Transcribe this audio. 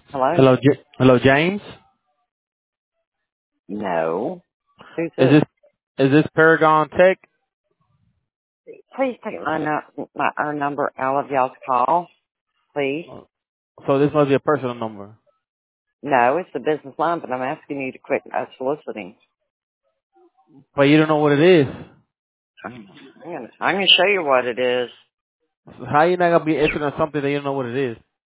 Hello? Hello, James. No. Who's Is this? this Paragon Tech? Please take our number out of y'all's call, please. So this must be a personal number. No, it's the business line, but I'm asking you to quit soliciting. But you don't know what it is. I'm gonna show you what it is. How you not gonna be interested in something that you don't know what it is?